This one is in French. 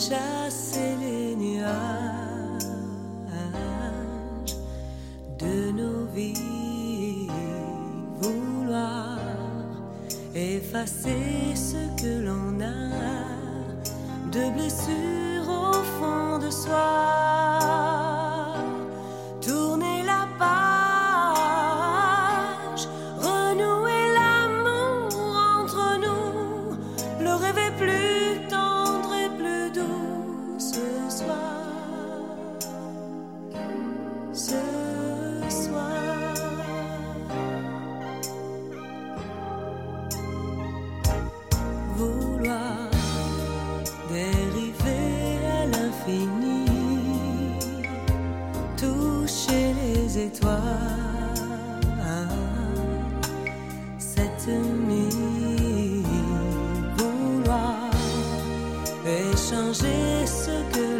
chasser les nuages de nos vies, vouloir effacer ce que l'on a de blessures au fond de soi. Tourner la page, renouer l'amour entre nous, le rêve est plus tendre et plus doux ce soir. Ce soir, vouloir dériver à l'infini, toucher les étoiles, cette nuit, vouloir échanger ce que